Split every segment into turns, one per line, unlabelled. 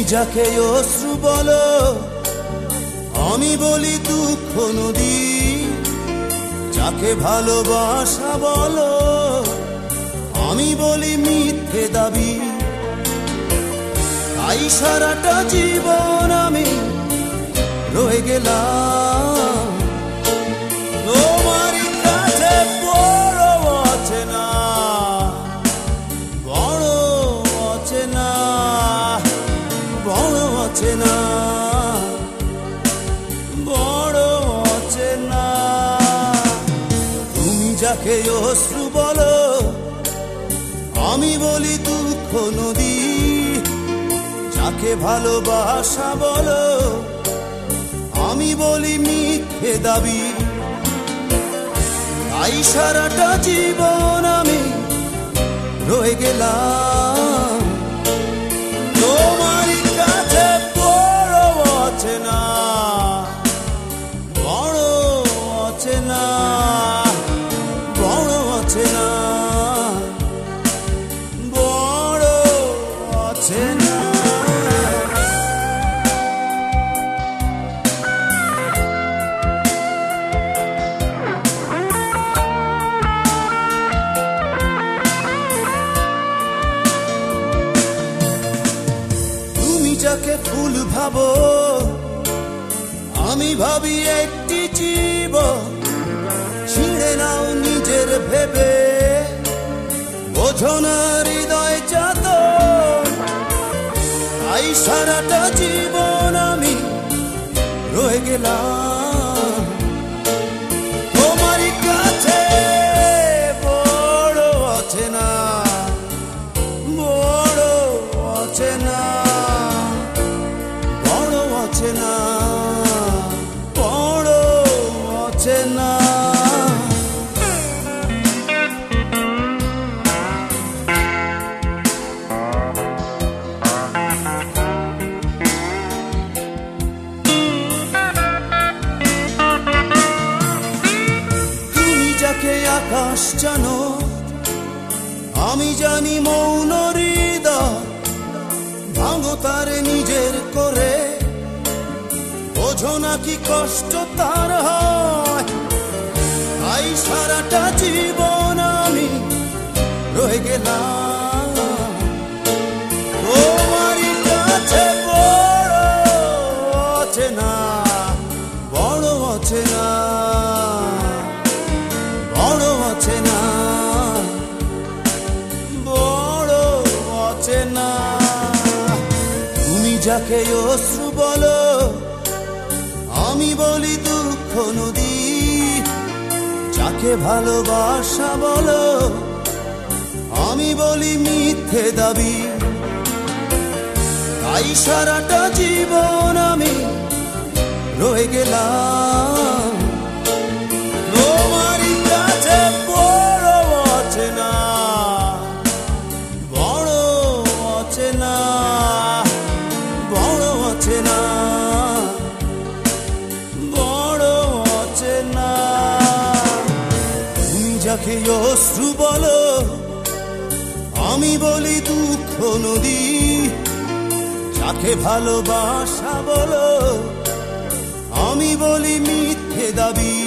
যাকে অশ্রু বলো, আমি বলি দুঃখ নদী। যাকে ভালোবাসা বলো, আমি বলি মিথ্যে দাবি। তাই সারাটা জীবন আমি রয়ে গেলাম তোমারই কাছে, বড় অচেনা, বড় অচেনা, বড় অচেনা, বড় অচেনা। তুমি যাকে অশ্রু বলো, আমি বলি দুঃখ নদী। যাকে ভালোবাসা বলো, আমি বলি মিথ্যে দাবি। তাই সারাটা জীবন আমি রয়ে গেলাম তোমারই কাছে, বড় অচেনা, বড় অচেনা, বড় অচেনা, বড় অচেনা। যাকে ফুল ভাবো, আমি ভাবি একটি জীবন। ছিঁড়ে নাও নিজের ভেবে, বোঝো না হৃদয় যাত। তাই সারাটা জীবন আমি রয়ে গেলাম তোমারই কাছে, বড় অচেনা, বড় অচেনা, বড় অচেনা, বড় অচেনা। তুমি যাকে আকাশ জানো, আমি জানি মৌন হৃদয়। ভাঙো তার নিজের করে, বোঝো না কি কষ্ট তার হয়। তাই সারাটা জীবন আমি রয়ে গেলাম তোমারই কাছে, বড় অচেনা, বড় অচেনা, বড় অচেনা, বড় অচেনা। তুমি যাকে অশ্রু বলো, আমি বলি দুঃখ নদী। যাকে ভালোবাসা বলো, আমি বলি মিথ্যে দাবি। তাই সারাটা জীবন আমি রয়ে গেলাম তোমারই কাছে, বড় অচেনা, বড় অচেনা, বড় অচেনা, বড় অচেনা। তুমি যাকে অশ্রু বলো, আমি বলি দুঃখ নদী। যাকে ভালোবাসা বলো, আমি বলি মিথ্যে দাবি।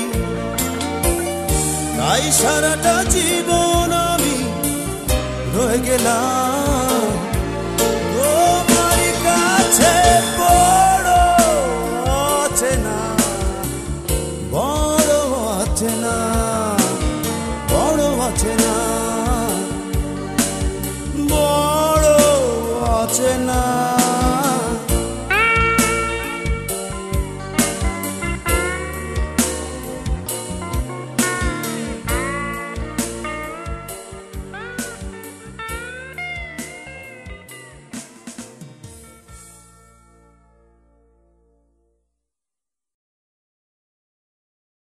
তাই সারাটা জীবন আমি রয়ে গেলাম তোমারই কাছে, বড় অচেনা, বড় অচেনা, বড় অচেনা, বড় অচেনা।